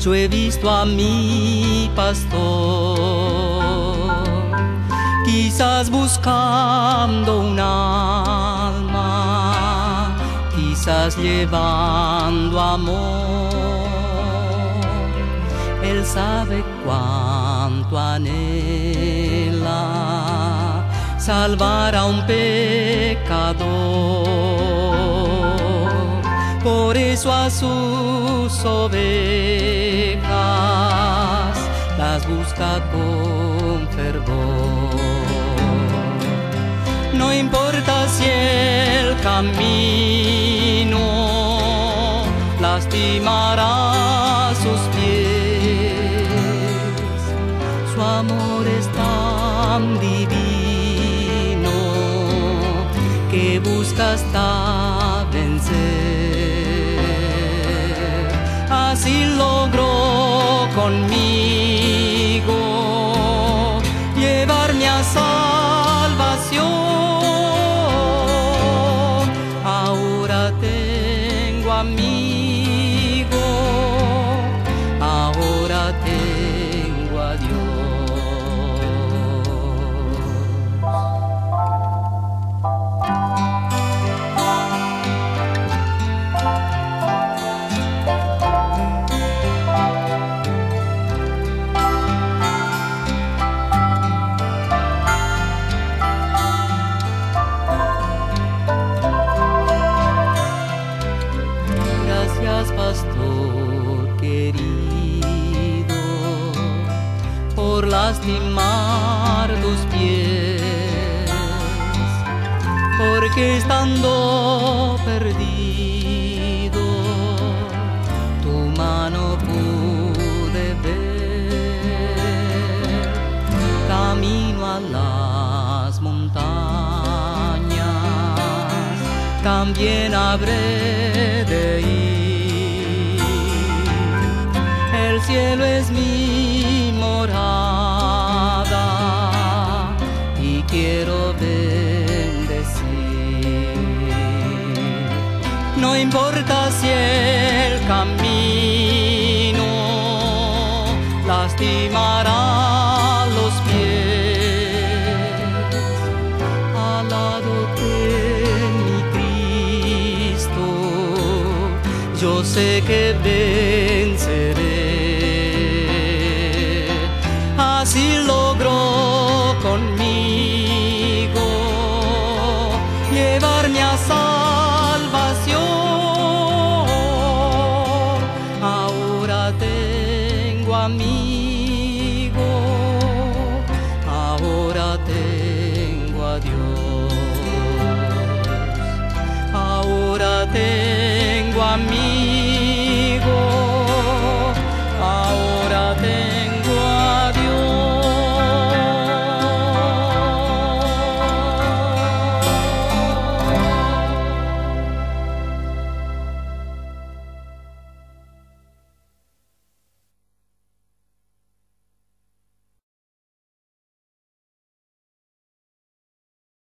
yo he visto a mi pastor, quizás buscando un alma, quizás llevando amor. Él sabe cuánto anhela salvar a un pecador, por eso a sus ovejas las busca con fervor. No importa si el camino lastimará sus pies, su amor es tan divino que busca hasta vencer. Así logró conmigo llevarme a salvación. Ahora tengo amigo, ahora tengo a Dios. Pastor querido, por lastimar tus pies, porque estando perdido, tu mano pude ver, camino a las montañas, también habré de ir. El cielo es mi morada y quiero bendecir. No importa si el camino lastimará los pies, al lado de mi Cristo yo sé que venceré. Así logró conmigo